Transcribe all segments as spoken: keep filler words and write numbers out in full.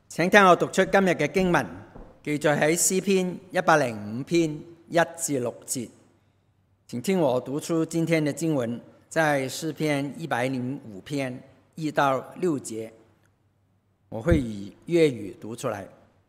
請聽我讀出今日嘅經文，記載喺詩篇一百零五篇一至六節。請聽我讀出今天的經文，在詩篇一百零五篇一到六節，我會以粵語讀出來。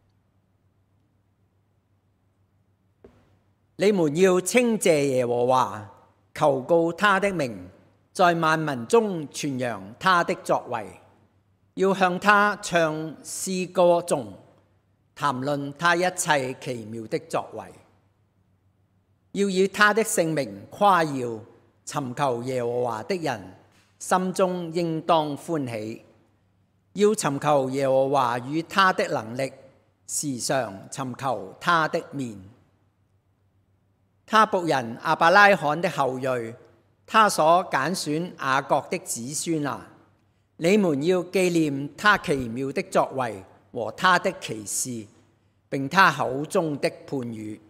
你們要稱謝耶和華，求告他的名，在萬民中傳揚他的作為，要向他唱詩歌頌，談論他一切奇妙的作為，要以他的聖名誇耀。尋求耶和華的人心中應當歡喜，要尋求耶和華與他的能力，時常尋求他的面。他僕人亞伯拉罕的後裔，他所揀選雅各的子孫啊，你們要紀念他奇妙的作為和他的奇事，並他口中的判語。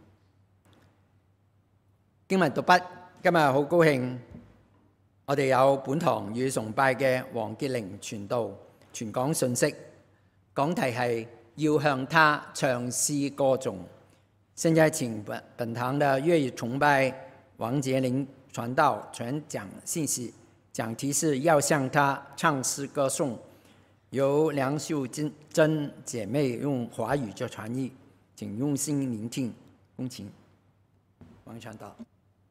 經文讀畢。今日好高興，我哋有本堂與崇拜嘅黃潔玲傳道傳講信息，講題係要向他唱詩歌頌。現在請本本堂的粵語崇拜黃潔玲傳道傳講信息，講題是要向他唱詩歌頌，由梁秀珍姐妹用華語做傳譯，請用心聆聽，恭請黃傳道。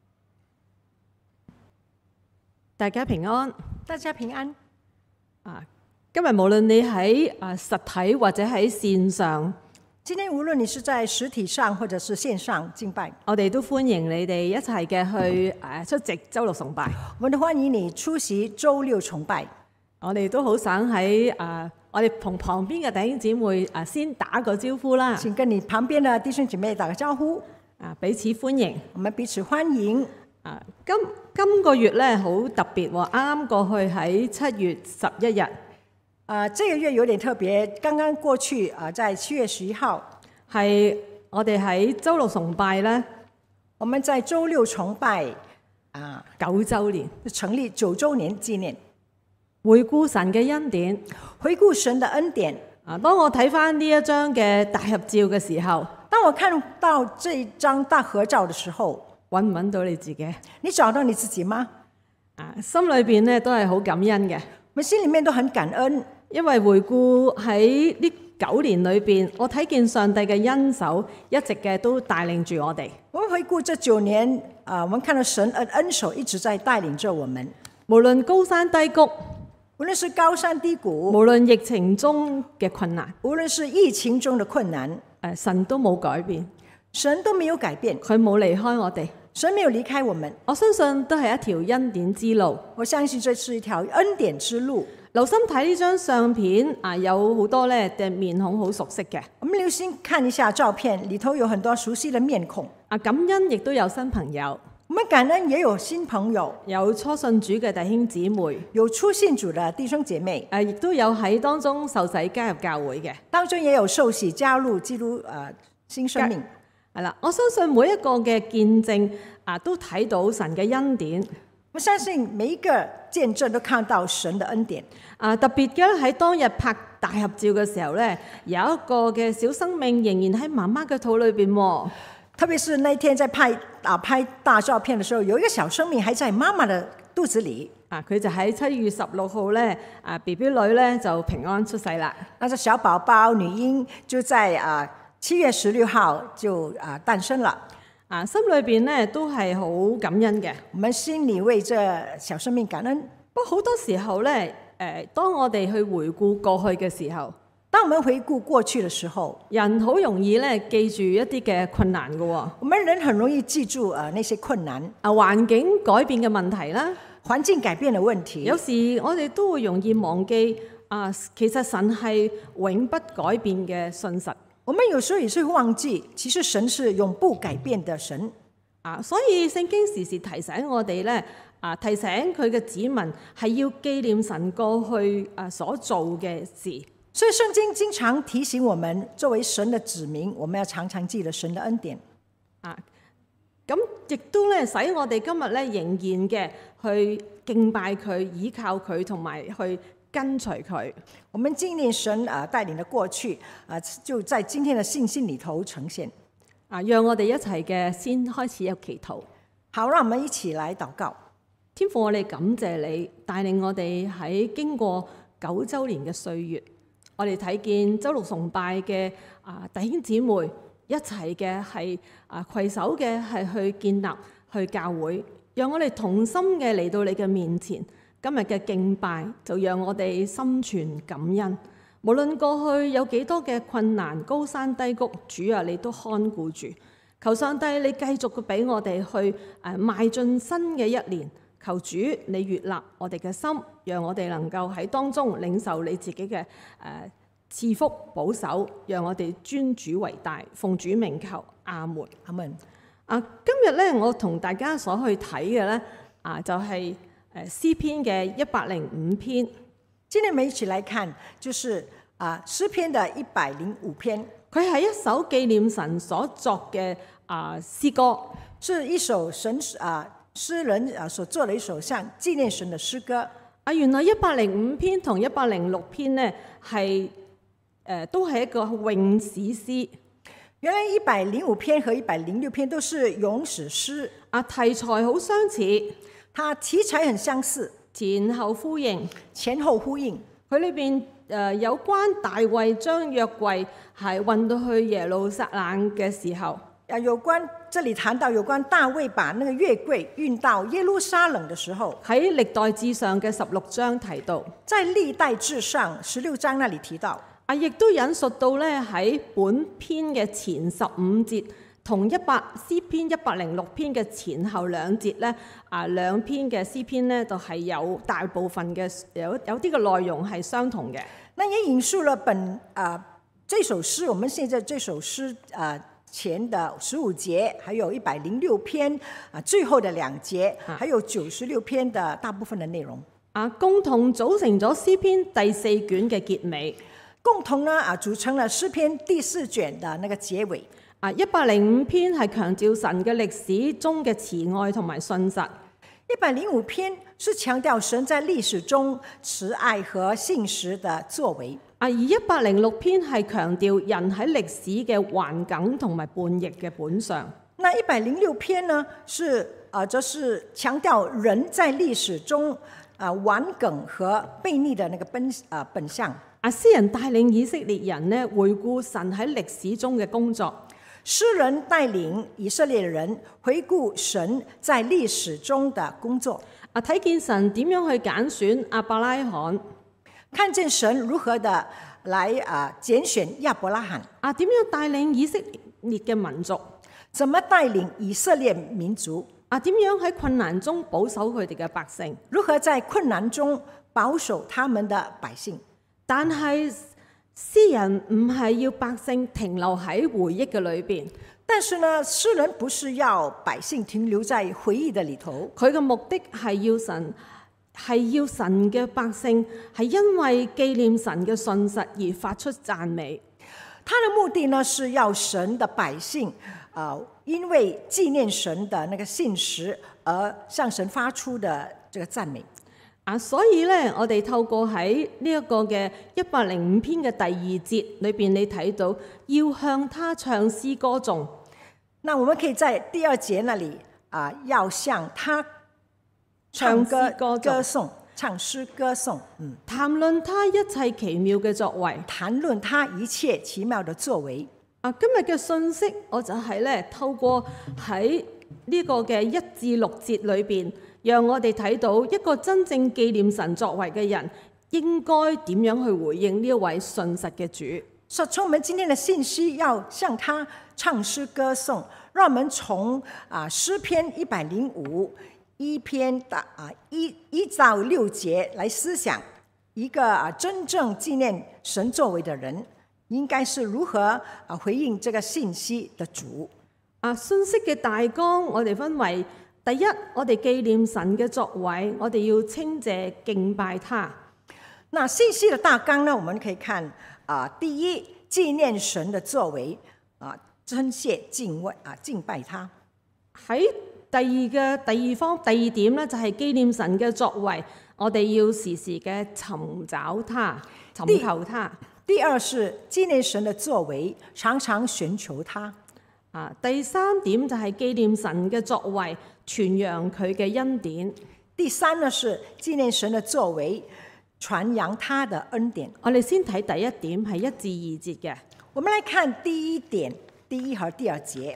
大家平安， 大家平安。 啊，今日無論你喺啊實體或者喺線上， 今天無論你是在實體上或者是線上敬拜， 我哋都歡迎你哋一齊嘅去誒出席週六崇拜。 我哋歡迎你出席週六崇拜。 我哋都好想喺啊，我哋同旁邊嘅弟兄姊妹啊先打個招呼啦。 請跟你旁邊嘅弟兄姊妹打個招呼， 啊彼此歡迎。 我們彼此歡迎。 啊，今今個月咧好特別喎，啱啱過去喺七月十一日。 啊，這個月有點特別，剛剛過去啊，在七月十一號， 係我哋喺週六崇拜咧， 我們在週六崇拜啊九週年， 成立九週年紀念， 回顧神嘅恩典， 回顧神的恩典。 啊，當我睇返呢一張嘅大合照嘅時候， 當我看到這張大合照嘅時候， 揾唔揾到你自己？ 你找到你自己嗎？ 啊，心裏邊咧都係好感恩嘅。 我心裏面都很感恩， 因為回顧喺呢九年裏邊，我睇見上帝嘅恩手一直嘅都帶領住我哋。 我們回顧這九年，啊，我們看到神嘅恩手一直在帶領着我們。 無論高山低谷， 無論是高山低谷， 無論疫情中嘅困難， 無論是疫情中的困難， 誒，神都冇改變， 神都沒有改變， 佢冇離開我哋。 神沒有離開我們， 我相信都係一條恩典之路。 我相信這是一條恩典之路。 留心睇呢張相片，啊，有好多咧嘅面孔好熟悉嘅。 我們留心看一下照片，裏頭有很多熟悉的面孔。 啊，感恩亦都有新朋友， 我們感恩也有新朋友， 有初信主嘅弟兄姊妹， 有初信主的弟兄姐妹， 誒，亦都有喺當中受洗加入教會嘅， 當中也有受洗加入基督誒新生命。 係啦，我相信每一個嘅見證啊，都睇到神嘅恩典。 我相信每一個見證都看到神的恩典。 啊，特別嘅喺當日拍大合照嘅時候咧，有一個嘅小生命仍然喺媽媽嘅肚裏邊喎。 特別是那天在拍啊拍大照片嘅時候，有一個小生命還在媽媽的肚子裏。 啊，佢就喺七月十六號咧，啊 B B 女咧就平安出世啦。 那個小寶寶女嬰就在啊七月十六號就啊誕生了。 啊，心裏邊咧都係好感恩嘅。 我們心裏為這小生命感恩。 不過好多時候咧，誒，當我哋去回顧過去嘅時候， 當我們回顧過去嘅時候， 人好容易咧記住一啲嘅困難嘅喎。 我們人很容易記住啊那些困難， 啊環境改變嘅問題啦， 環境改變嘅問題。 有時我哋都會容易忘記啊，其實神係永不改變嘅信實。 我們有時候也是會忘記，其實神是永不改變的神啊，所以聖經時時提醒我哋咧，啊提醒佢嘅子民係要紀念神過去啊所做嘅事。 所以聖經經常提醒我們，作為神的子民，我們要常常記得神的恩典。 啊，咁亦都咧使我哋今日咧仍然嘅去敬拜佢、倚靠佢，同埋去跟隨佢。 我們紀念神啊帶領的過去啊，就在今天的信息裏頭呈現。 啊，讓我哋一齊嘅先開始有祈禱。 好，讓我們一起來禱告。 天父，我哋感謝你帶領我哋喺經過九週年嘅歲月，我哋睇見週六崇拜嘅啊弟兄姊妹一齊嘅係啊攜手嘅係去建立去教會，讓我哋同心嘅嚟到你嘅面前。今日嘅敬拜就讓我哋心存感恩。無論過去有幾多嘅困難、高山低谷，主啊，你都看顧住。求上帝你繼續嘅俾我哋去誒邁進新嘅一年。求主你悅納我哋嘅心，讓我哋能夠喺當中領受你自己嘅誒賜福保守，讓我哋尊主為大。奉主名求，阿門。 阿門。 啊，今日咧我同大家所去睇嘅咧啊，就係、是。誒詩篇嘅一百零五篇， 今天我們一起來看，就是啊詩篇的一百零五篇。 佢係一首紀念神所作嘅啊詩歌， 是一首神啊詩人啊所作的一首像紀念神的詩歌。 啊，原來一百零五篇同一百零六篇呢係誒都係一個詠史詩。 原來一百零五篇和一百零六篇都是詠史詩。 啊，題材好相似。 它題材很相似， 前後呼應， 前後呼應。 佢裏邊誒有關大衛將約櫃係運到去耶路撒冷嘅時候， 啊，有關這裡談到有關大衛把那個約櫃運到耶路撒冷的時候， 喺歷代志上嘅十六章提到， 在歷代志上十六章那裡提到， 啊，亦都引述到咧喺本篇嘅前十五節。同一百詩篇一百零六篇嘅前後兩節咧，啊兩篇嘅詩篇咧，就係有大部分嘅有有啲嘅內容係相同嘅。 那也引述了本啊這首詩，我們現在這首詩啊前的十五節，還有一百零六篇啊最後的兩節，還有九十六篇的大部分的內容啊，共同組成咗詩篇第四卷嘅結尾， 共同呢啊組成了詩篇第四卷的那個結尾。 啊，一百零五篇係強調神嘅歷史中嘅慈愛同埋信實。 一百零五篇是強調神在歷史中慈愛和信實的作為。 啊，而一百零六篇係強調人喺歷史嘅頑梗同埋叛逆嘅本相。 那一百零六篇呢，是啊、呃，則是強調人在歷史中啊頑梗和悖逆的那個本啊、呃、本相。 啊，詩人帶領以色列人呢，回顧神喺歷史中嘅工作。 詩人帶領以色列人回顧神在歷史中的工作， 啊，睇見神點樣去揀選亞伯拉罕， 看見神如何的來啊揀選亞伯拉罕， 啊，點樣帶領以色列嘅民族， 怎麼帶領以色列民族， 啊，點樣喺困難中保守佢哋嘅百姓， 如何在困難中保守他們的百姓， 但係詩人唔係要百姓停留喺回憶嘅裏邊， 但是呢，詩人不是要百姓停留在回憶的裏頭， 佢嘅目的係要神係要神嘅百姓係因為紀念神嘅信實而發出讚美。 他的目的呢，是要神的百姓啊、呃，因為紀念神的那個信實而向神發出的這個讚美。 啊，所以咧，我哋透過喺呢一個嘅一百零五篇嘅第二節裏邊，你睇到要向他唱詩歌頌。那我們可以在第二節那裡啊，要向他唱歌歌頌，唱詩歌頌。嗯， 談論他一切奇妙嘅作為， 談論他一切奇妙嘅作為。 啊，今日嘅信息我就係咧透過喺呢個嘅一至六節裏邊。讓我哋睇到一個真正紀念神作為嘅人，應該點樣去回應呢一位信實嘅主。 所以從我們今天的信息，要向他唱詩歌頌，讓我們從啊詩篇一百零五一篇的啊一一到六節來思想一個啊真正紀念神作為的人，應該是如何啊回應這個信息的主。 啊，信息嘅大綱我哋分為。第一，我哋紀念神嘅作為，我哋要稱謝敬拜他。 那信息的大綱呢？我們可以看啊、呃，第一，紀念神的作為啊，稱謝敬畏啊，敬拜他。 喺第二嘅第二方第二點咧，就係紀念神嘅作為我哋要時時嘅尋找他、尋求他。 第二是紀念神的作為，常常尋求他。 啊，第三點就係紀念神嘅作為，傳揚佢嘅恩典。 第三呢是紀念神的作為，傳揚他的恩典。 我哋先睇第一點係一至二節嘅。 我們來看第一點，第一和第二節。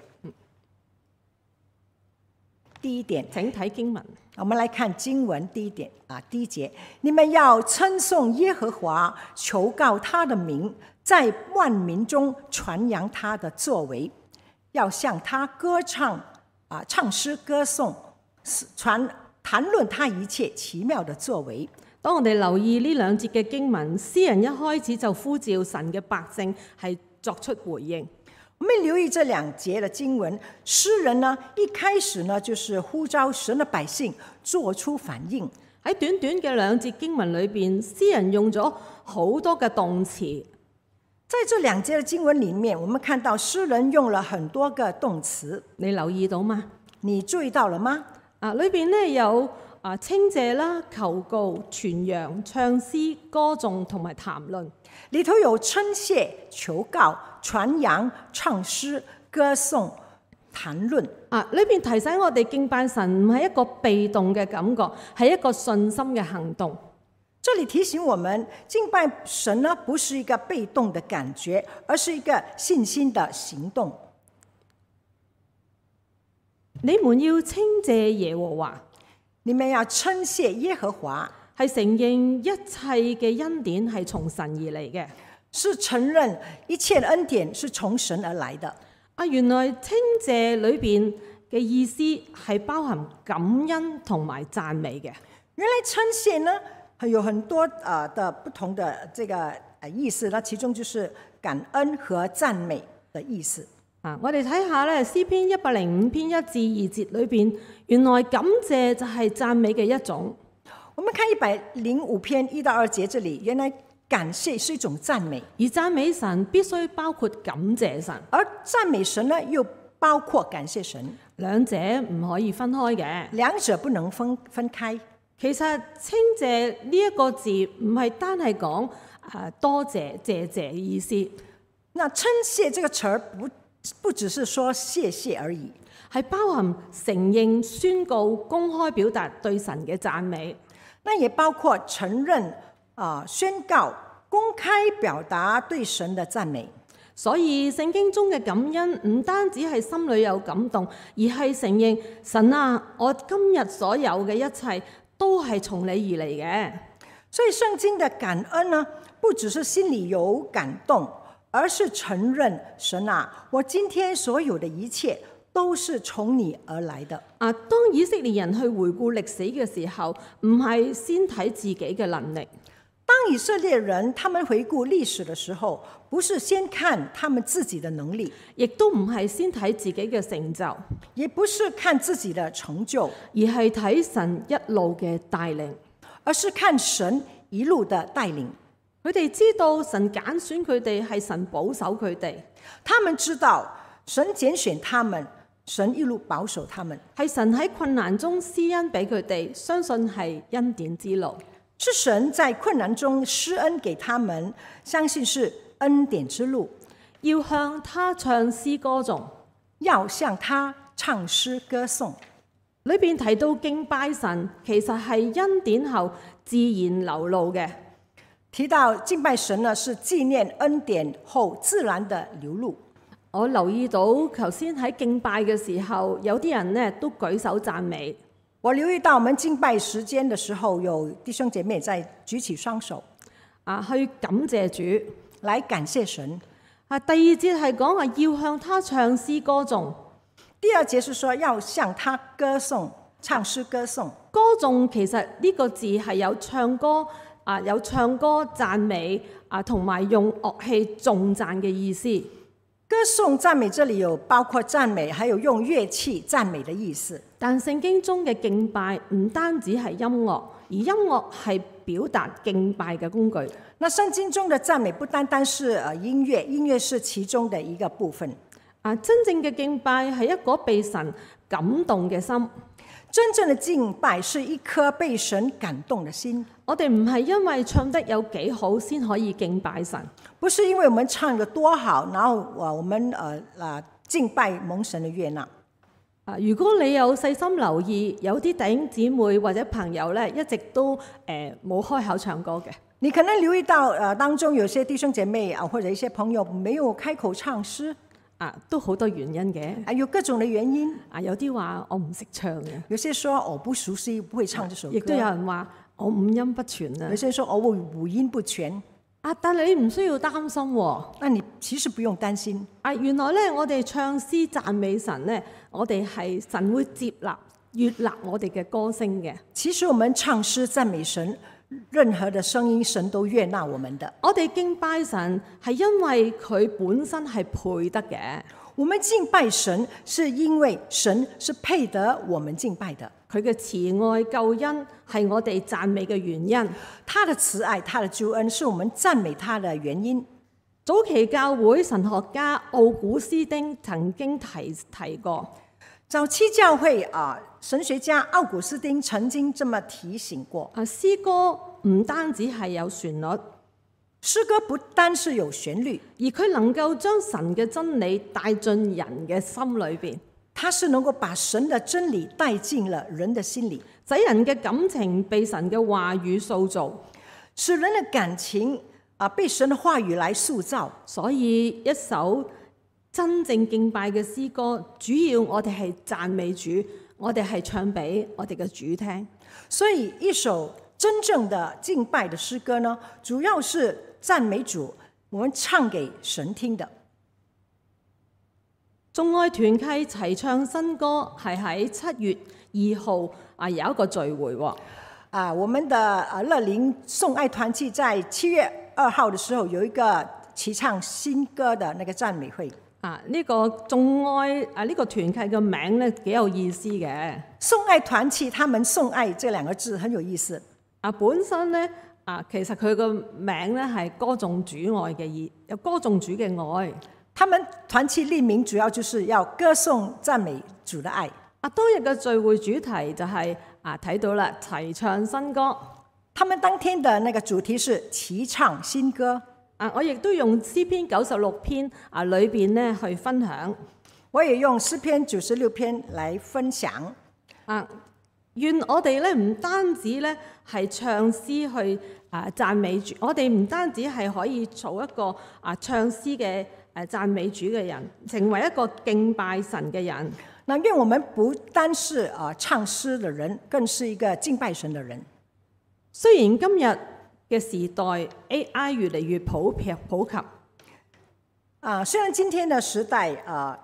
第一點， 請睇經文。 我們來看經文第一點啊，第一節，你們要稱頌耶和華，求告他的名，在萬民中傳揚他的作為，要向他歌唱啊，唱詩歌頌，傳談論他一切奇妙的作為。 當我哋留意呢兩節嘅經文，詩人一開始就呼召神嘅百姓係作出回應。 我們留意這兩節的經文，詩人呢一開始呢就是呼召神的百姓做出反應。 喺短短嘅兩節經文裏邊，詩人用咗好多嘅動詞。 在這兩節的經文裡面，我們看到詩人用了很多個動詞， 你留意到嗎？ 你注意到了嗎？ 啊，裏邊呢有啊稱謝啦、求告、傳揚、唱詩、歌頌同埋談論。 裏頭有稱謝、求告、傳揚、唱詩、歌頌、談論。 啊，裏邊提醒我哋敬拜神唔係一個被動嘅感覺，係一個信心嘅行動。 這裡提醒我們，敬拜神呢，不是一個被動的感覺，而是一個信心的行動。 你們要稱謝耶和華， 你們要稱謝耶和華， 係承認一切嘅恩典係從神而嚟嘅， 是承認一切的恩典是從神而來的。 啊，原來稱謝裏邊嘅意思係包含感恩同埋讚美嘅。 原來稱謝呢，係有很多啊的不同的這個意思啦，其中就是感恩和讚美的意思。 啊，我哋睇下咧詩篇一百零五篇一至二節裏邊，原來感謝就係讚美嘅一種。 我們看一百零五篇一到二節，這裡原來感謝是一種讚美， 而讚美神必須包括感謝神， 而讚美神呢又包括感謝神， 兩者唔可以分開嘅， 兩者不能分分開。 其實稱謝呢一個字唔係單係講啊多謝謝謝嘅意思， 那稱謝這個詞兒不不只是說謝謝而已， 係包含承認、宣告、公開表達對神嘅讚美。 那也包括承認啊、呃、宣告、公開表達對神的讚美。 所以聖經中嘅感恩唔單止係心裏有感動，而係承認神啊，我今日所有嘅一切都係從你而嚟嘅。 所以聖經的感恩呢，不只是心裡有感動，而是承認神啊，我今天所有的一切都是從你而來的。 啊，當以色列人去回顧歷史嘅時候，唔係先睇自己嘅能力。 當以色列人他們回顧歷史的時候，不是先看他們自己的能力， 亦都唔係先睇自己嘅成就， 也不是看自己的成就， 而係睇神一路嘅帶領， 而是看神一路的帶領。 佢哋知道神揀選佢哋係神保守佢哋， 他們知道神揀選他們，神一路保守他們， 係神喺困難中施恩俾佢哋，相信係恩典之路。 是神在困難中施恩給他們，相信是恩典之路。 要向他唱詩歌頌， 要向他唱詩歌頌。 裏邊提到敬拜神，其實係恩典後自然流露嘅。 提到敬拜神呢，是紀念恩典後自然的流露。 我留意到頭先喺敬拜嘅時候，有啲人呢都舉手讚美。 我留意到我們敬拜時間的時候，有弟兄姐妹在舉起雙手， 啊，去感謝主， 來感謝神。 啊，第二節係講話要向他唱詩歌頌。 第二節是說要向他歌頌，唱詩歌頌。 歌頌其實呢個字係有唱歌啊，有唱歌讚美啊，同埋用樂器頌讚嘅意思。 歌頌讚美這裡有包括讚美，還有用樂器讚美的意思。 但聖經中嘅敬拜唔單止係音樂，而音樂係表達敬拜嘅工具。 那聖經中的讚美不單單是呃音樂，音樂是其中的一個部分。 啊，真正嘅敬拜係一個被神感動嘅心。 真正的敬拜是一顆被神感動的心， 我哋唔係因為唱得有幾好先可以敬拜神， 不是因為我們唱得多好，然後我們呃啊敬拜蒙神的悅納。 啊！如果你有細心留意，有啲弟兄姊妹或者朋友咧，一直都誒冇開口唱歌嘅。 你可能留意到，呃，當中有些弟兄姐妹啊，或者一些朋友沒有開口唱詩， 啊，都好多原因嘅。 啊，有各種的原因。 啊，有啲話我唔識唱嘅， 有些說我不熟悉，不會唱這首歌。 亦都有人話我五音不全啊。 有些說我五音不全。 啊，但係你唔需要擔心喎。 那你其實不用擔心。 啊，原來咧，我哋唱詩讚美神咧，我哋係神會接納、悅納我哋嘅歌聲嘅。 其實我們唱詩讚美神，任何的聲音神都悅納我們的。 我哋敬拜神係因為佢本身係配得嘅。 我們敬拜神是因為神是配得我們敬拜的。 佢嘅慈愛救恩係我哋讚美嘅原因。 他的慈愛、他的救恩是我們讚美他的原因。 早期教會神學家奧古斯丁曾經提提過。 早期教會啊，神學家奧古斯丁曾經這麼提醒過。 啊，詩歌唔單止係有旋律， 詩歌不單是有旋律， 而佢能夠將神嘅真理帶進人嘅心裏邊。 它是能夠把神的真理帶進了人的心裏， 使人嘅感情被神嘅話語塑造， 使人的感情啊被神的話語來塑造。 所以一首真正敬拜嘅詩歌，主要我哋係讚美主，我哋係唱俾我哋嘅主聽。 所以一首真正的敬拜的詩歌呢，主要是讚美主，我們唱給神聽的。 眾愛團契齊唱新歌係喺七月二號啊，有一個聚會喎。 啊，我們的啊樂齡頌愛團契在七月二號的時候有一個齊唱新歌的那個讚美會。 啊，呢、這個眾愛啊呢、這個團契嘅名咧幾有意思嘅。 頌愛團契，他們頌愛這兩個字很有意思。 啊，本身咧啊，其實佢個名咧係歌頌主愛嘅意，有歌頌主嘅愛。 他們團契立名主要就是要歌頌讚美主的愛。 啊，當日嘅聚會主題就係、是、啊睇到啦，齊唱新歌。 他們當天的那個主題是齊唱新歌。 啊，我亦都用詩篇九十六篇啊裏邊咧去分享。 我也用詩篇九十六篇來分享。 啊，願我哋咧唔單止咧係唱詩去啊讚美主，我哋唔單止係可以做一個啊唱詩嘅誒讚美主嘅人，成為一個敬拜神嘅人。 那願我們不單是啊唱詩的人，更是一個敬拜神的人。 雖然今日嘅時代 A I 越嚟越普遍普及， 啊，雖然今天的時代啊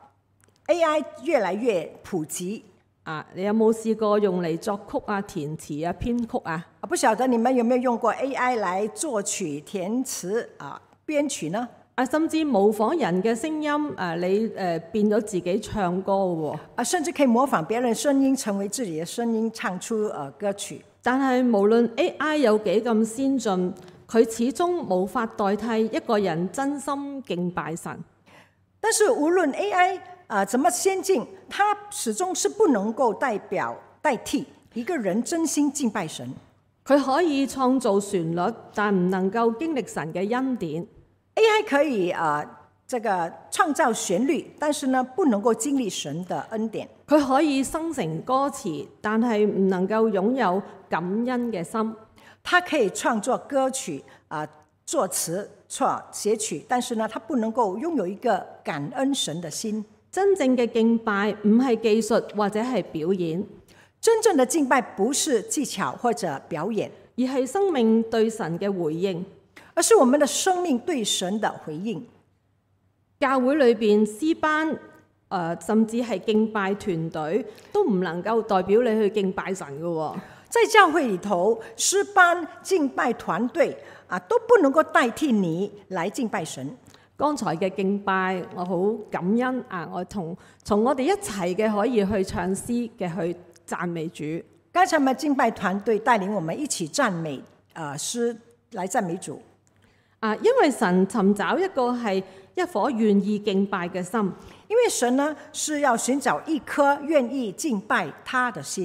A I 越來越普及。 啊，你有冇試過用嚟作曲啊、填詞啊、編曲啊？ 啊，不曉得你們有沒有用過 A I 來作曲、填詞啊、編曲呢？ 啊，甚至模仿人嘅聲音，誒你誒變咗自己唱歌喎。 啊，甚至可以模仿別人聲音，成為自己嘅聲音，唱出誒歌曲。 但係無論 A I 有幾咁先進，佢始終無法代替一個人真心敬拜神。 但是無論 A I 啊、呃、怎麼先進，它始終是不能夠代表代替一個人真心敬拜神。 佢可以創造旋律，但唔能夠經歷神嘅恩典。 A I 可以啊、呃，這個創造旋律，但是呢，不能夠經歷神的恩典。 佢可以生成歌詞，但係唔能夠擁有感恩嘅心。 他可以創作歌曲啊、呃，作詞作寫曲，但是呢，他不能夠擁有一個感恩神的心。 真正嘅敬拜唔係技術或者係表演， 真正的敬拜不是技巧或者表演， 而係生命對神嘅回應。 而是我們的生命對神的回應。 教會裏邊詩班，誒、呃、甚至係敬拜團隊，都唔能夠代表你去敬拜神嘅喎。 在教會裏頭，詩班、敬拜團隊啊，都不能夠代替你來敬拜神。 剛才嘅敬拜，我好感恩啊！我同從我哋一齊嘅可以去唱詩嘅去讚美主。 剛才咪敬拜團隊帶領我們一起讚美啊詩來讚美主。 啊，因為神尋找一個係一顆願意敬拜嘅心， 因為神呢是要尋找一顆願意敬拜他的心。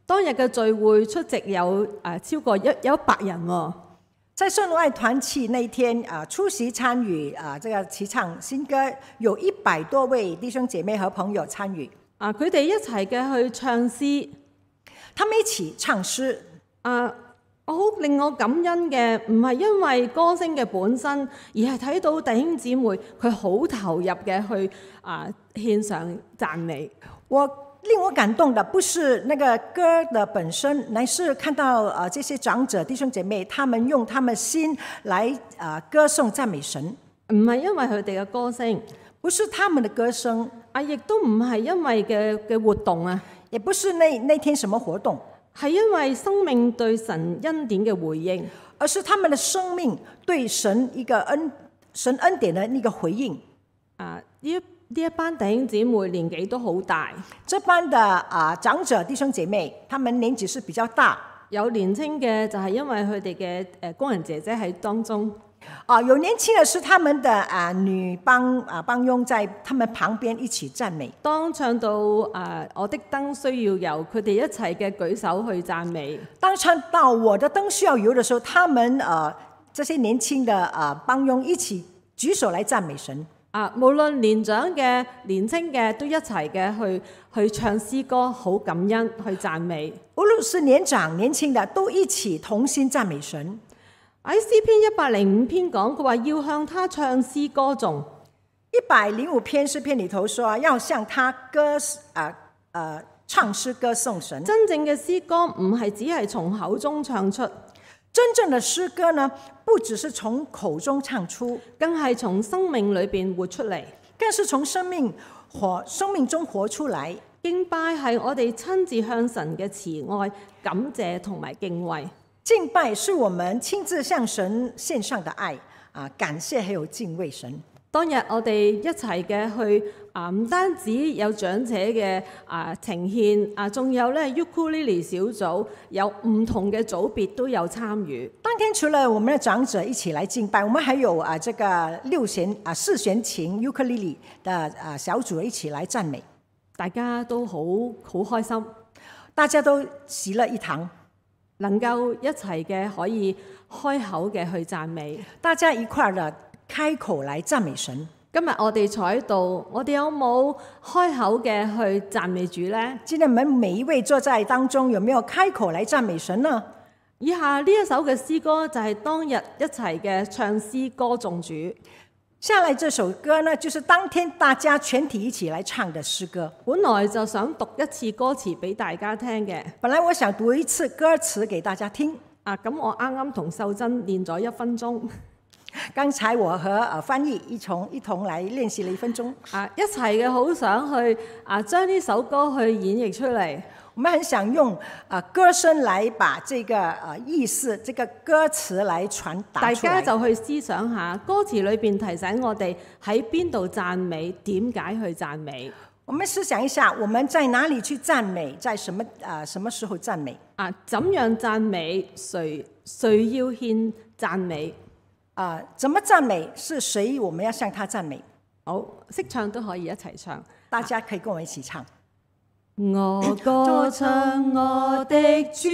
當日嘅聚會出席有誒超過一有一百人喎。 在聖愛團契那天啊，出席參與啊，這個齊唱新歌，有一百多位弟兄姐妹和朋友參與。 啊，佢哋一齊嘅去唱詩， 他們一起唱詩。 啊，我好令我感恩嘅，唔係因為歌聲嘅本身，而係睇到弟兄姊妹佢好投入嘅去啊獻上讚美。 我令我感動的不是那個歌的本身，乃是看到啊這些長者弟兄姐妹，他們用他們心來啊歌頌讚美神。 唔係因為佢哋嘅歌聲， 不是他們的歌聲， 啊，亦都唔係因為嘅嘅活動啊， 也不是那那天什麼活動， 係因為生命對神恩典嘅回應， 而是他們的生命對神一個恩神恩典的那個回應。 啊，呢呢一班弟兄姊妹年紀都好大， 這班的啊長者弟兄姐妹，他們年紀是比較大， 有年輕嘅就係因為佢哋嘅誒工人姐姐喺當中。 啊，有年輕的是他們的啊女幫啊幫傭在他們旁邊一起讚美。 當唱到啊我的燈需要油，佢哋一齊嘅舉手去讚美。 當唱到我的燈需要油的時候，他們啊這些年輕的啊幫傭一起舉手來讚美神。 啊，無論年長嘅、年輕嘅，都一齊嘅去去唱詩歌，好感恩去讚美。 無論是年長年輕的，都一起同心讚美神。 喺詩篇一百零五篇講，佢話要向他唱詩歌頌。 一百零五篇詩篇裏頭說，要向他歌啊啊唱詩歌頌神。 真正嘅詩歌唔係只係從口中唱出， 真正的詩歌呢，不只是從口中唱出， 更係從生命裏邊活出嚟， 更是從生命活生命中活出來。 敬拜係我哋親自向神嘅慈愛、感謝同埋敬畏。 敬拜是我們親自向神獻上的愛啊，感謝還有敬畏神。 當日我哋一齊嘅去啊，唔單止有長者嘅啊呈獻啊，仲有咧 ukulele 小組，有唔同嘅組別都有參與。 當天除了我們的長者一起來敬拜，我們還有啊這個六弦啊四弦琴 ukulele 的啊小組一起來讚美， 大家都好好開心， 大家都喜樂一堂， 能夠一齊嘅可以開口嘅去讚美， 大家一塊的開口來讚美神。 今日我哋坐喺度，我哋有冇開口嘅去讚美主呢？ 今天我們每一位坐在當中，有沒有開口來讚美神呢？ 以下呢一首嘅詩歌就係當日一齊嘅唱詩歌頌主。 下來這首歌呢，就是當天大家全體一起來唱的詩歌。 本來就想讀一次歌詞俾大家聽嘅。 本來我想讀一次歌詞給大家聽。 啊，咁我啱啱同秀珍練咗一分鐘。 剛才我和呃翻譯一同一同來練習了一分鐘。 啊，一齊嘅好想去啊，將呢首歌去演繹出嚟。 我們很想用啊歌聲來把這個啊意思，這個歌詞來傳達出來。 大家就去思想下，歌詞裏邊提醒我哋喺邊度讚美，點解去讚美。 我們思想一下，我們在哪裡去讚美，在什麼啊什麼時候讚美？ 啊，怎樣讚美？誰誰要獻讚美？ 啊，怎麼讚美？是誰我們要向他讚美？ 好，識唱都可以一齊唱， 大家可以跟我一起唱。 我歌唱我的主，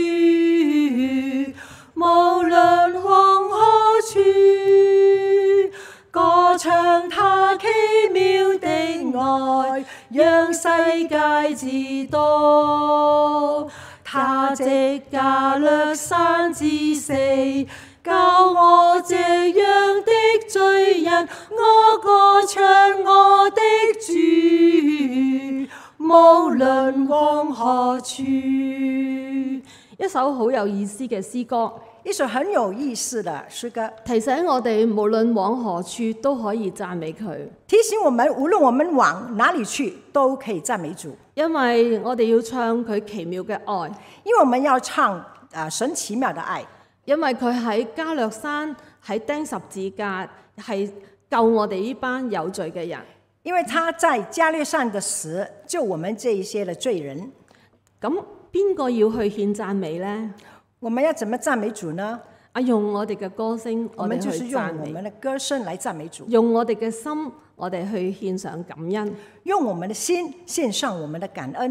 無論往何處，歌唱他奇妙的愛，讓世界知道。他藉加略山之死，教我這樣的罪人，我歌唱我的主，無論往何處。一首好有意思嘅詩歌， 一首很有意思的詩歌， 提醒我哋無論往何處都可以讚美佢。 提醒我們無論我們往哪裡去都可以讚美主， 因為我哋要唱佢奇妙嘅愛， 因為我們要唱啊神奇妙的愛。 因為佢喺加略山喺釘十字架係救我哋呢班有罪嘅人， 因為他在加略山的死救我們這一些的罪人。 咁邊個要去獻讚美呢？ 我們要怎麼讚美主呢？ 啊，用我哋嘅歌聲， 我我哋們就是用去讚美； 我們的歌聲來讚美主， 用我哋嘅心，我哋去獻上感恩。 用我們的心獻上我們的感恩。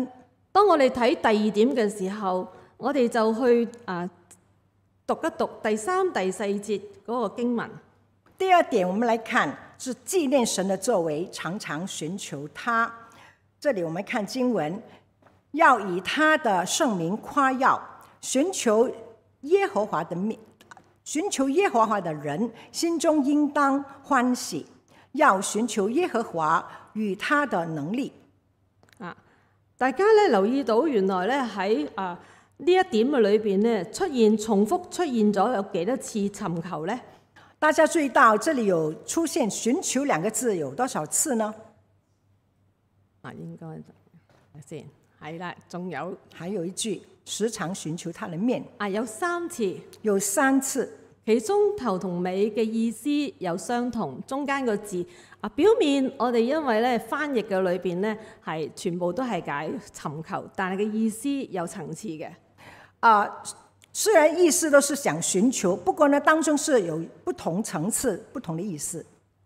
當我哋睇第二點嘅時候，我哋就去啊讀一讀第三、第四節嗰個經文。 第二點，我們來看是紀念神的作為，常常尋求他。這裡我們看經文，要以他的聖名誇耀，尋求耶和華的面，尋求耶和華的人心中應當歡喜，要尋求耶和華與他的能力。 啊，大家咧留意到，原來咧喺啊呢一點嘅裏邊咧出現重複出現咗有幾多次尋求呢？ 大家注意到這裡有出現尋求兩個字有多少次呢？ 啊，應該先係啦，仲有還有一句時常尋求他的面啊，有三次， 有三次， 其中頭同尾嘅意思有相同，中間個字啊表面我哋因為咧翻譯嘅裏邊咧係全部都係解尋求，但係嘅意思有層次嘅。 啊、呃，雖然意思都是想尋求，不過呢當中是有不同層次、不同的意思。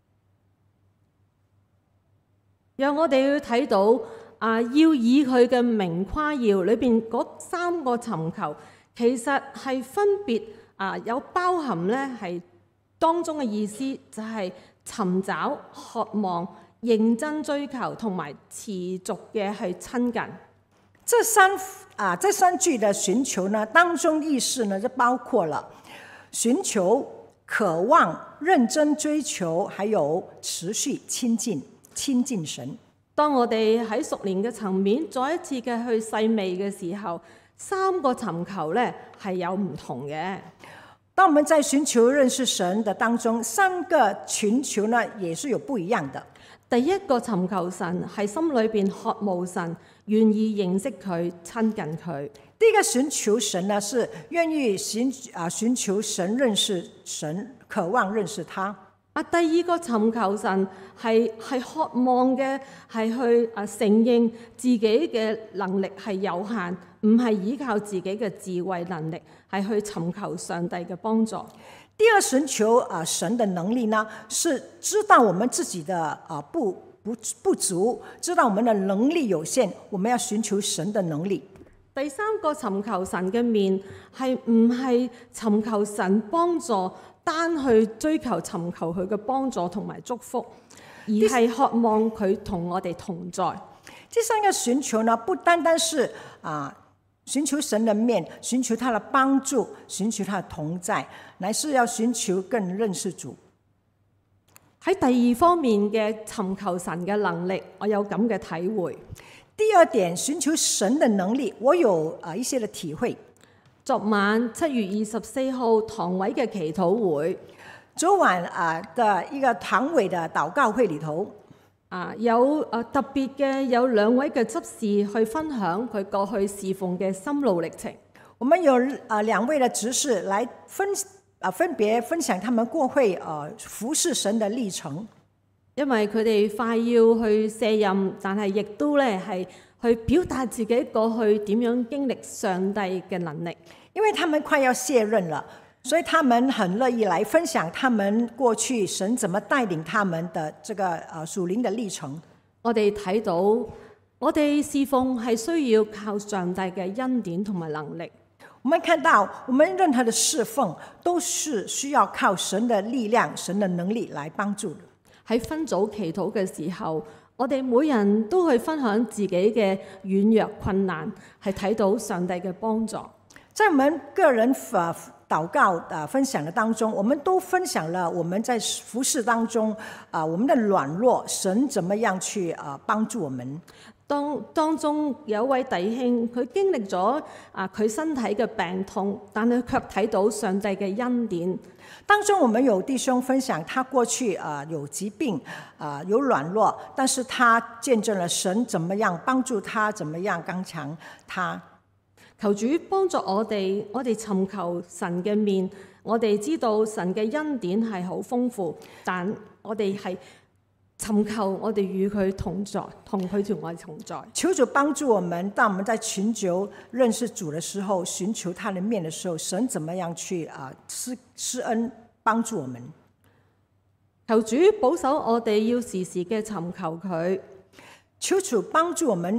讓我哋要睇到啊，要以佢嘅名誇耀裏邊嗰三個尋求，其實係分別啊有包含咧係當中嘅意思，就係尋找、渴望、認真追求同埋持續嘅去親近。 這三啊，這三句的尋求呢，當中意思呢就包括了尋求、渴望、認真追求，還有持續親近。親近神。 當我哋喺屬靈嘅層面再一次嘅去細味嘅時候，三個尋求咧係有唔同嘅。 當我們在尋求認識神的當中，三個尋求呢也是有不一樣的。 第一個尋求神係心裏邊渴慕神，願意認識佢、親近佢。 第一個尋求神呢，是願意尋啊尋求神、認識神、渴望認識他。 啊，第二個尋求神係係渴望嘅，係去啊承認自己嘅能力係有限，唔係依靠自己嘅智慧能力，係去尋求上帝嘅幫助。 第二尋求啊神的能力呢，是知道我們自己的啊不不不足，知道我們的能力有限，我們要尋求神的能力。 第三個尋求神嘅面係唔係尋求神幫助，單去追求尋求佢嘅幫助同埋祝福，而係渴望佢同我哋同在。 第三個尋求呢，不單單是啊尋求神的面，尋求他的幫助，尋求他的同在，乃是要尋求更認識主。 喺第二方面嘅尋求神嘅能力，我有咁嘅體會。 第二點，尋求神的能力，我有啊一些的體會。 昨晚七月二十四號堂委嘅祈禱會， 昨晚啊的一個堂委的禱告會裏頭， 啊有啊特別嘅有兩位嘅執事去分享佢過去侍奉嘅心路歷程。 我們有啊兩位的執事來分啊分別分享他們過去啊服侍神的歷程。 因為佢哋快要去卸任，但係亦都咧係去表達自己過去點樣經歷上帝嘅能力。 因為他們快要卸任了，所以他們很樂意來分享他們過去神怎麼帶領他們的這個呃屬靈的歷程。 我哋睇到，我哋侍奉係需要靠上帝嘅恩典同埋能力。 我們看到，我們任何的侍奉都是需要靠神的力量、神的能力來幫助的。 喺分組祈禱嘅時候，我哋每人都去分享自己嘅軟弱困難，係睇到上帝嘅幫助。 在我們個人禱禱告啊分享的當中，我們都分享了我們在服事當中啊我們的軟弱，神怎麼樣去啊幫助我們。 當當中有一位弟兄，佢經歷咗啊佢身體嘅病痛，但係卻睇到上帝嘅恩典。 當中我們有弟兄分享，他過去啊有疾病啊有軟弱，但是他見證了神怎麼樣幫助他，怎麼樣剛強他。 求主幫助我哋，我哋尋求神嘅面，我哋知道神嘅恩典係好豐富，但我哋係尋求我哋與佢同在，同佢同我哋同在。 求主幫助我們，當我們在尋求認識主的時候，尋求他的面的時候，神怎麼樣去啊施施恩幫助我們？ 求主保守我哋要時時嘅尋求佢。 求主幫助我們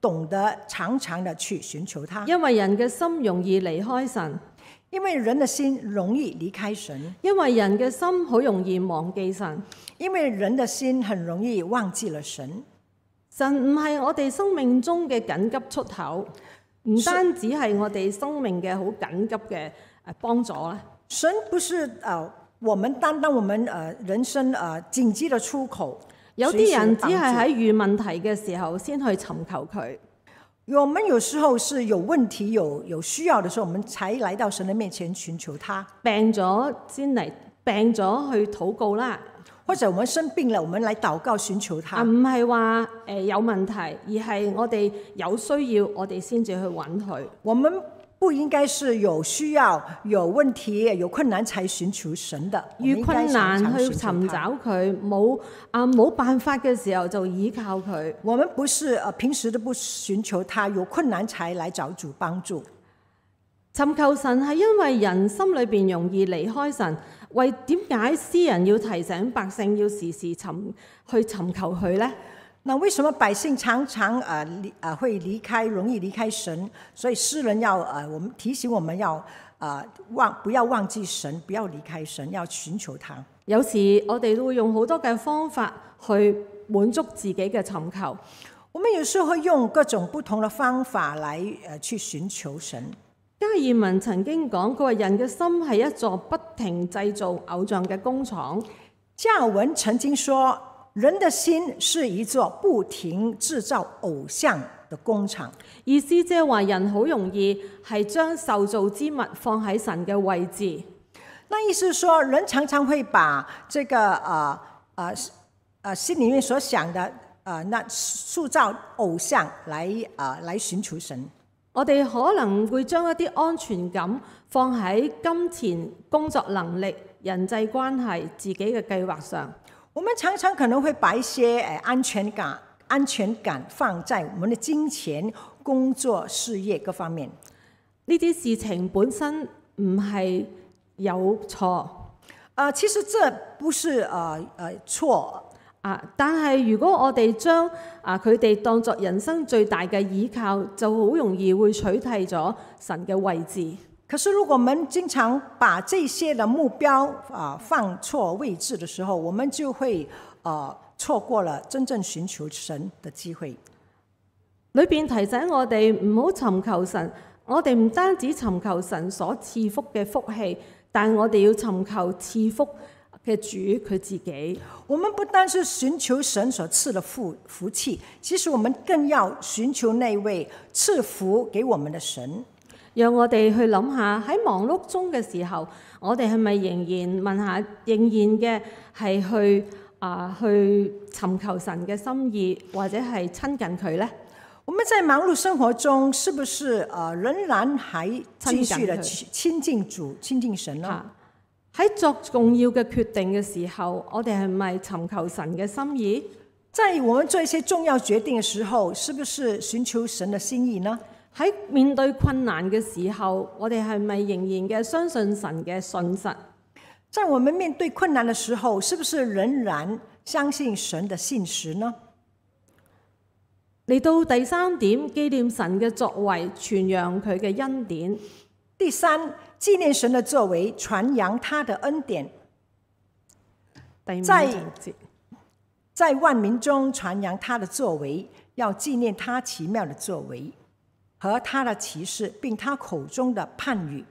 懂得常常的去尋求他。 因為人嘅心容易離開神， 因為人的心容易離開神， 因為人嘅心好容易忘記神。 因為人的心很容易忘記了神。 神唔係我哋生命中嘅緊急出口，唔單止係我哋生命嘅好緊急嘅誒幫助啦。 神不是呃我們單單我們呃人生呃緊急的出口。 有啲人只係喺遇問題嘅時候先去尋求佢。 我們有時候是有問題、有有需要的時候，我們才來到神的面前尋求他。 病咗先嚟，病咗去禱告啦。 或者我們生病了，我們來禱告尋求他。 啊，唔係話誒有問題，而係我哋有需要，我哋先至去揾佢。 我們不應該是有需要、有問題、有困難才尋求神的。 遇困難去尋找佢，冇啊冇辦法嘅時候就依靠佢。 我們不是呃平時都不尋求他，有困難才來找主幫助。 尋求神係因為人心裏邊容易離開神。為點解詩人要提醒百姓要時時尋去尋求佢呢？ 那為什麼百姓常常呃離呃會離開，容易離開神？所以詩人要呃我們提醒我們要呃忘不要忘記神，不要離開神，要尋求他。 有時我哋都會用好多嘅方法去滿足自己嘅尋求。 我們有時候會用各種不同的方法來呃去尋求神。 加爾文曾經講，佢話人嘅心係一座不停製造偶像嘅工廠。 加爾文曾經說，人的心是一座不停製造偶像的工廠。 意思即係話人好容易係將受造之物放喺神嘅位置。 那意思是說，人常常會把這個呃呃呃心裡面所想的呃那塑造偶像來呃來尋求神。 我哋可能會將一啲安全感放喺金錢、工作能力、人際關係、自己嘅計劃上。 我們常常可能會把一些誒安全感、安全感放在我們的金錢、工作、事業各方面。 呢啲事情本身唔係有錯。 啊，其實這不是誒誒錯。 啊！但係如果我哋將啊佢哋當作人生最大嘅依靠，就好容易會取替咗神嘅位置。 可是如果我們經常把這些的目標啊放錯位置的時候，我們就會啊錯過了真正尋求神的機會。 裏邊提醒我哋唔好尋求神，我哋唔單止尋求神所賜福嘅福氣，但我哋要尋求賜福嘅主佢自己。 我們不單是尋求神所賜的福福氣，其實我們更要尋求那位賜福給我們的神。 讓我哋去諗下喺忙碌中嘅時候，我哋係咪仍然問下，仍然嘅係去啊、呃、去尋求神嘅心意，或者係親近佢呢？ 我們在忙碌生活中，是不是呃仍然還繼續的親近主、親近神呢？ 喺作重要嘅決定嘅時候，我哋係咪尋求神嘅心意？ 在我們做一些重要決定嘅時候，是不是尋求神的心意呢？ 喺面對困難嘅時候，我哋係咪仍然嘅相信神嘅信實？ 在我們面對困難嘅時候，是不是仍然相信神的信實呢？ 嚟到第三點，紀念神嘅作為，傳揚佢嘅恩典。 第三，紀念神的作為，傳揚他的恩典。 第五在節， 在萬民中傳揚他的作為，要紀念他奇妙的作為和他的奇事，並他口中的判語。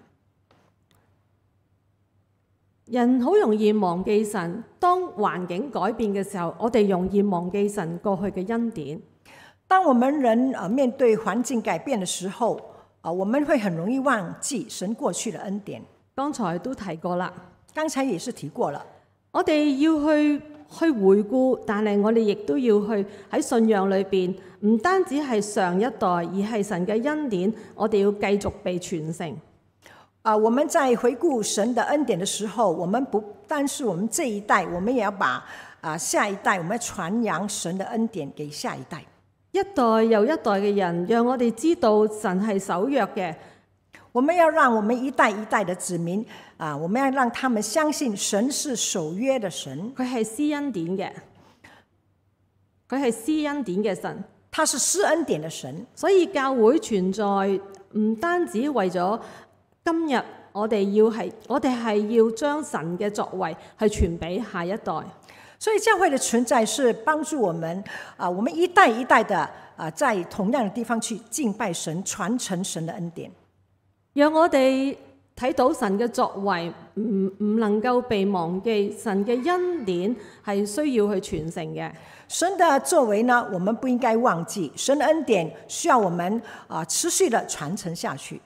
人好容易忘記神，當環境改變嘅時候，我哋容易忘記神過去嘅恩典。 當我們人啊面對環境改變的時候，啊我們會很容易忘記神過去的恩典。 剛才都提過啦， 剛才也是提過了。 我哋要去去回顧，但係我哋亦都要去喺信仰裏邊，唔單止係上一代，而係神嘅恩典，我哋要繼續被傳承。 啊，我們在回顧神的恩典的時候，我們不但是我們這一代，我們也要把啊下一代，我們要傳揚神的恩典給下一代。 一代又一代嘅人，讓我哋知道神係守約嘅。 我們要讓我們一代一代的子民啊，我們要讓他們相信神是守約的神。 佢係施恩典嘅，佢係施恩典嘅神。 他是施恩典的神。 所以教會存在唔單止為咗今日，我哋要係我哋係要將神嘅作為係傳俾下一代。 所以教會的存在是幫助我們啊，我們一代一代的啊，在同樣的地方去敬拜神，傳承神的恩典， 讓我哋睇到神嘅作為唔唔能夠被忘記，神嘅恩典係需要去傳承嘅。 神的作為呢，我們不應該忘記，神的恩典需要我們啊持續的傳承下去。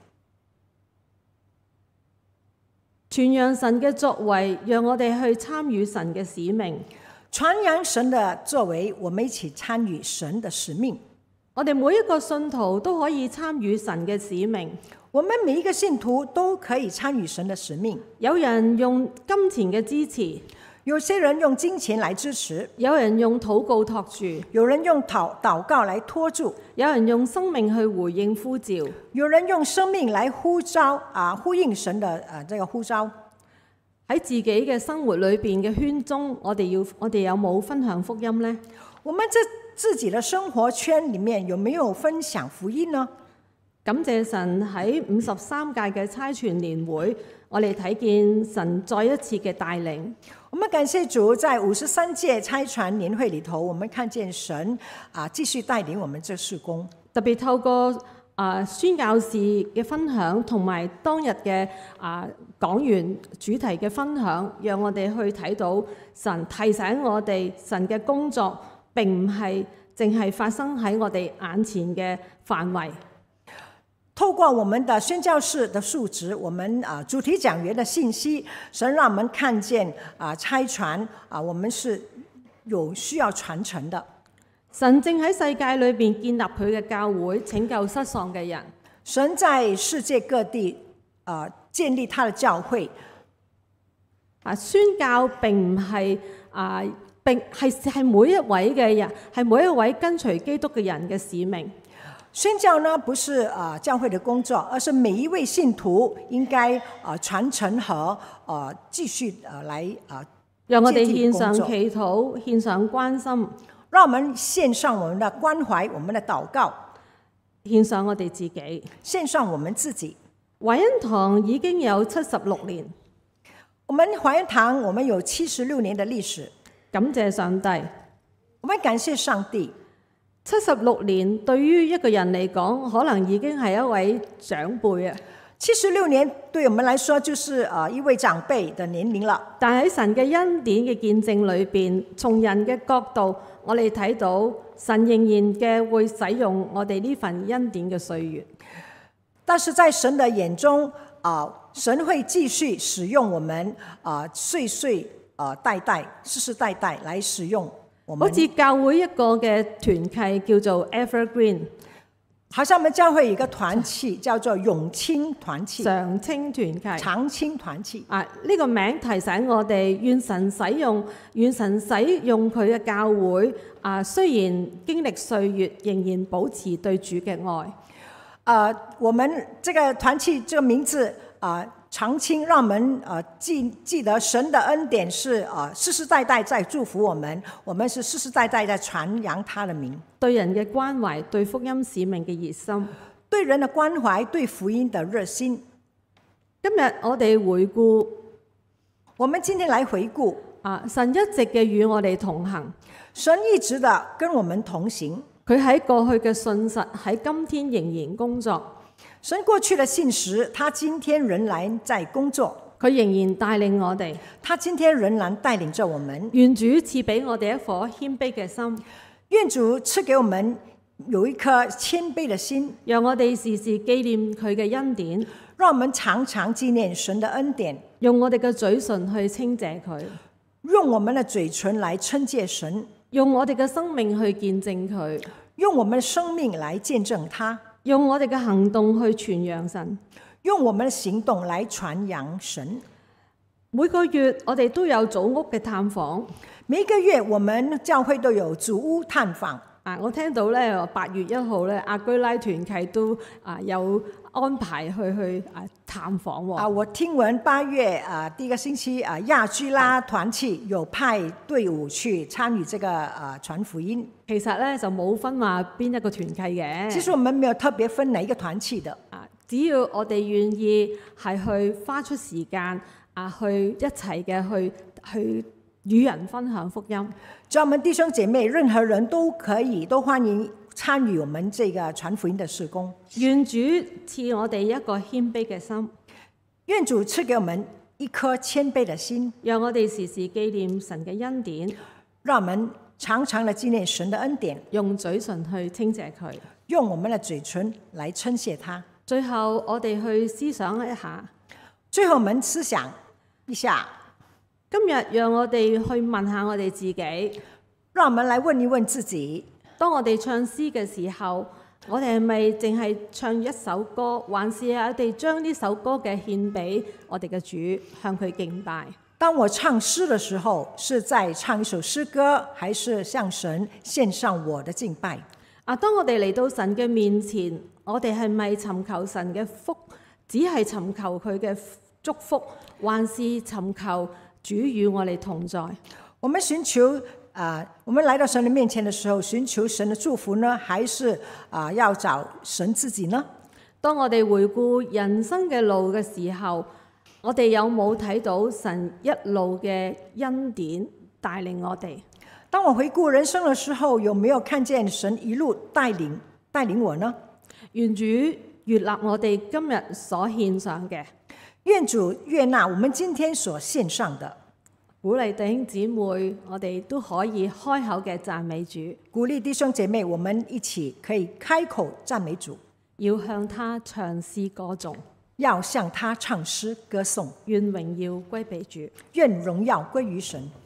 傳揚神嘅作為，讓我哋去參與神嘅使命。 傳揚神的作為，我們一起參與神的使命。 我哋每一個信徒都可以參與神嘅使命。 我們每一個信徒都可以參與神的使命。 有人用金錢嘅支持， 有些人用金錢來支持， 有人用禱告托住， 有人用禱禱告來托住， 有人用生命去回應呼召， 有人用生命來呼召啊，呼應神的啊這個呼召。 喺自己嘅生活裏邊嘅圈中，我哋要我哋有冇分享福音呢？ 我們在自己的生活圈裡面有沒有分享福音呢？ 感謝神喺五十三屆嘅差傳年會，我哋睇見神再一次嘅帶領。 我們感謝主，在五十三屆差傳年會裡頭，我們看見神啊繼續帶領我們這事工。 特別透過啊宣教士嘅分享，同埋當日嘅啊講員主題嘅分享，讓我哋去睇到神提醒我哋，神嘅工作並唔係淨係發生喺我哋眼前嘅範圍。 透過我們的宣教士的述職，我們啊主題講員的信息，神讓我們看見啊差傳啊，我們是有需要傳承的。 神正喺世界裏邊建立佢嘅教會，拯救失喪嘅人。 神在世界各地啊建立他的教會。 啊，宣教並唔係啊，並係係每一位嘅人，係每一位跟隨基督嘅人嘅使命。 宣教呢，不是啊教會的工作，而是每一位信徒應該啊傳承和啊繼續啊來啊。 讓我哋獻上祈禱，獻上關心， 讓我們獻上我們的關懷，我們的禱告， 獻上我哋自己， 獻上我們自己。 華恩堂已經有七十六年， 我們華恩堂我們有七十六年的歷史， 感謝上帝， 我們感謝上帝。 七十六年對於一個人嚟講，可能已經係一位長輩啊。 七十六年對我們來說，就是啊一位長輩的年齡了。 但喺神嘅恩典嘅見證裏邊，從人嘅角度，我哋睇到神仍然嘅會使用我哋呢份恩典嘅歲月。 但是在神的眼中，啊神會繼續使用我們啊歲歲啊代代世世代代來使用。 好似教會一個嘅團契叫做 Evergreen， 好像我們教會有一個團契叫做永青團契、 常青團契、 長青團契。 啊，呢、這個名提醒我哋，願神使用，願神使用佢嘅教會。啊，雖然經歷歲月，仍然保持對主嘅愛。 啊、呃，我們這個團契這個名字啊。呃長青，讓我們啊記記得神的恩典是啊世世代代在祝福我們，我們是世世代代在傳揚他的名。 對人嘅關懷，對福音使命嘅熱心， 對人的關懷，對福音的熱心。 今日我哋回顧， 我們今天來回顧啊，神一直嘅與我哋同行， 神一直的跟我們同行。 佢喺過去嘅信實，喺今天仍然工作。 神過去的信實，他今天仍然在工作。 佢仍然帶領我哋， 他今天仍然帶領着我們。 願主賜俾我哋一顆謙卑嘅心， 願主賜給我們有一顆謙卑的心， 讓我哋時時紀念佢嘅恩典， 讓我們常常紀念神的恩典， 用我哋嘅嘴唇去稱謝佢， 用我們的嘴唇來稱謝神， 用我哋嘅生命去見證佢， 用我們的生命來見證他。 用我哋嘅行動去傳揚神， 用我們的行動來傳揚神。 每個月我哋都有組屋嘅探訪， 每一個月我們教會都有組屋探訪。 啊，我聽到咧八月一號咧阿居拉團契都啊有安排去去啊探訪喎。 啊，我聽聞八月啊第一個星期啊亞居拉團契有派隊伍去參與這個啊傳福音。 其實咧就冇分話邊一個團契嘅。 其實我們沒有特別分哪一個團契的。 啊，只要我哋願意係去花出時間啊，去一齊嘅去去與人分享福音。 只要我們弟兄姐妹，任何人都可以，都歡迎參與我們這個傳福音的事工。 願主賜我哋一個謙卑嘅心， 願主賜給我們一顆謙卑的心， 讓我哋時時紀念神嘅恩典， 讓我們常常的紀念神的恩典， 用嘴唇去稱謝佢。 用我們的嘴唇來稱謝他。 最後我哋去思想一下， 最後我們思想一下， 今日讓我哋去問下我哋自己， 讓我們來問一問自己， 當我哋唱詩嘅時候，我哋係咪淨係唱一首歌，還是我哋將呢首歌嘅獻俾我哋嘅主，向佢敬拜？ 當我唱詩的時候，是在唱一首詩歌，還是向神獻上我的敬拜？ 啊，當我哋嚟到神嘅面前，我哋係咪尋求神嘅福，只係尋求佢嘅祝福，還是尋求主與我哋同在？ 我們尋求啊、呃，我們來到神的面前的時候，尋求神的祝福呢，還是啊、呃、要找神自己呢？ 當我哋回顧人生嘅路嘅時候，我哋有冇睇到神一路嘅恩典帶領我哋？ 當我回顧人生的時候，有沒有看見神一路帶領帶領我呢？ 願主悅納我哋今日所獻上嘅， 願主悅納我們今天所獻上的， 鼓勵弟兄姊妹，我哋都可以開口嘅讚美主。 鼓勵弟兄姐妹，我們一起可以開口讚美主， 要向他唱詩歌頌， 要向他唱詩歌頌， 願榮耀歸俾主， 願榮耀歸於神。